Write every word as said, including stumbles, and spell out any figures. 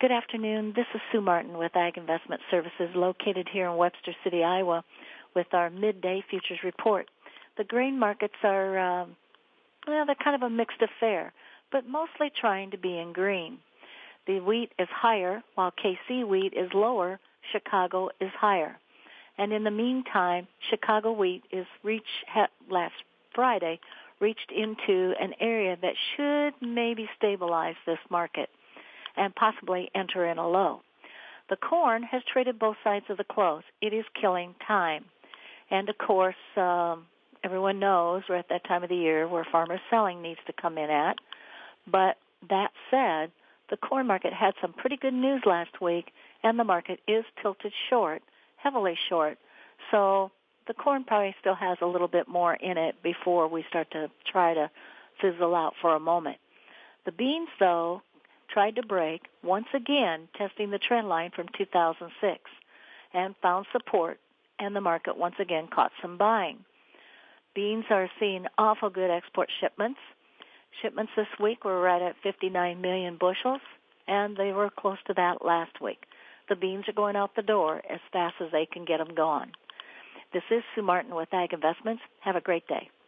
Good afternoon. This is Sue Martin with Ag Investment Services located here in Webster City, Iowa with our midday futures report. The grain markets are, um, well, they're kind of a mixed affair, but mostly trying to be in green. The wheat is higher, while K C wheat is lower, Chicago is higher. And in the meantime, Chicago wheat is reached, last Friday, reached into an area that should maybe stabilize this market and possibly enter in a low. The corn has traded both sides of the close. It is killing time. And, of course, um, everyone knows we're at that time of the year where farmers selling needs to come in at. But that said, the corn market had some pretty good news last week, and the market is tilted short, heavily short. So the corn probably still has a little bit more in it before we start to try to fizzle out for a moment. The beans, though, tried to break, once again testing the trend line from two thousand six, and found support, and the market once again caught some buying. Beans are seeing awful good export shipments. Shipments this week were right at fifty-nine million bushels, and they were close to that last week. The beans are going out the door as fast as they can get them gone. This is Sue Martin with Ag Investments. Have a great day.